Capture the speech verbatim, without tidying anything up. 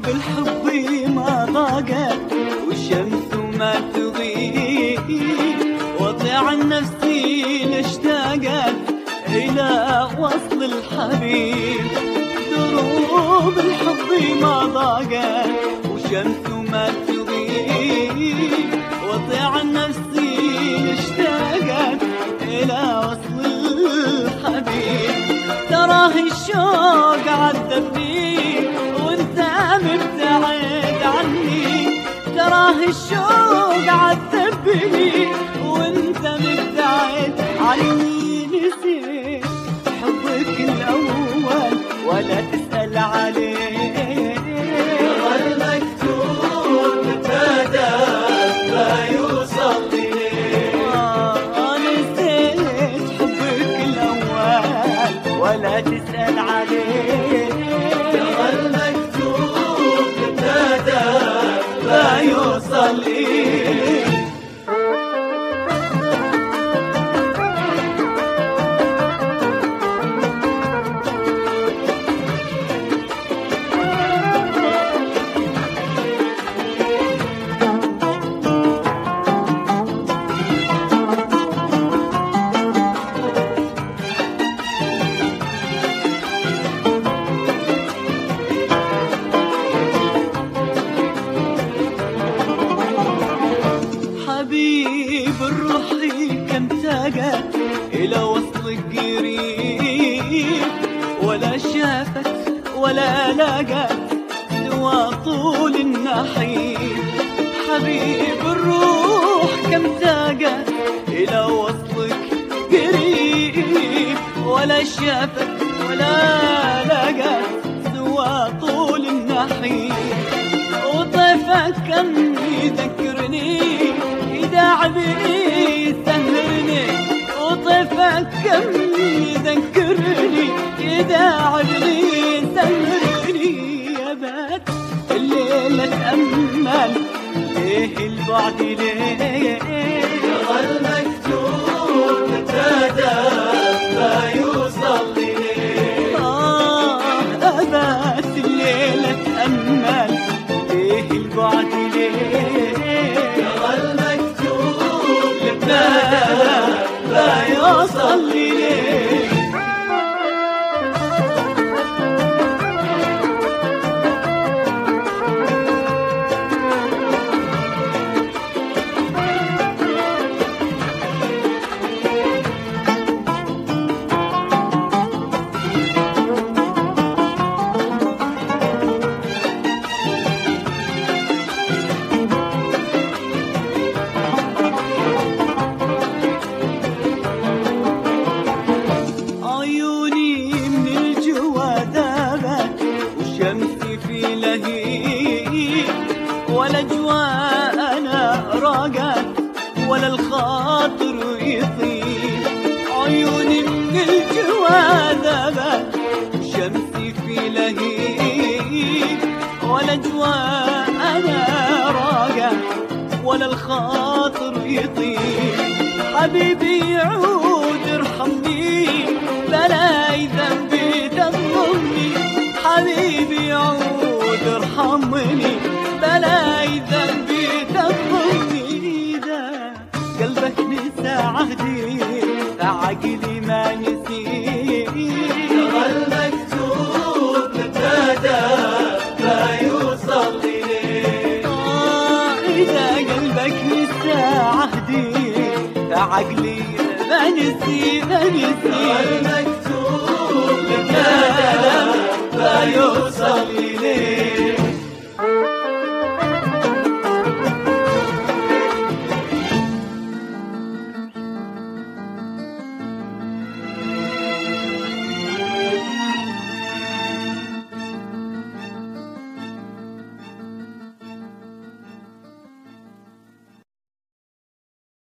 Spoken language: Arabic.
بالحب ما ضاقت والشمس ما تغيب، وضع نفسي لاشتاقت إلى وصل الحبيب. دروب الحب ما ضاقت والشمس ما تغيب، وضع نفسي لاشتاقت إلى وصل الحبيب. تراه الشوق عذبني وانت مبتعد عني، تراه الشوق عذبني وانت مبتعد عني. نسيت حبك الأول ولا تسأل عليه، المكتوب ابتدى لا يوصل إليه. آه نسيت حبك الأول ولا تسأل عليه، المكتوب ابتدى لا يوصل إليه. حبيب الروح كم تاقت إلى وصلك قريب، ولا شافت ولا لاقت سوى طول النحيب. حبيب الروح كم تاقت إلى وصلك قريب، ولا شافت ولا لاقت سوى طول النحيب. وطيفك كم يذكرني يداعبني يسهرني، وطيفك كم يذكرني يداعبني يسهرني. يا بات الليلة أتأمل ليه البعد ليه، المكتوب ابتدى لا يوصل إليه. آه أبات الليلة أتأمل ليه البعد ليه، المكتوب ابتدى لا يوصل إليه. عيوني من الجوا ذابت والشمس في لهيب، ولا جوانا راقت ولا الخاطر يطيب. عيوني من الجوا ذابت والشمس في لهيب، ولا جوانا راقت ولا الخاطر يطيب. حبيبي يعود ارحمني بلاي ذنبي تظلمني، حبيبي يعود ارحمني بلاي ذنبي تظلمني. إذا قلبك نسى عهدي فعقلي ما نسي، المكتوب ابتدى لا يوصل إليه. آه إذا قلبك نسى عهدي فعقلي ما نسي ما نسي. المكتوب ابتدى لا يوصل إليه.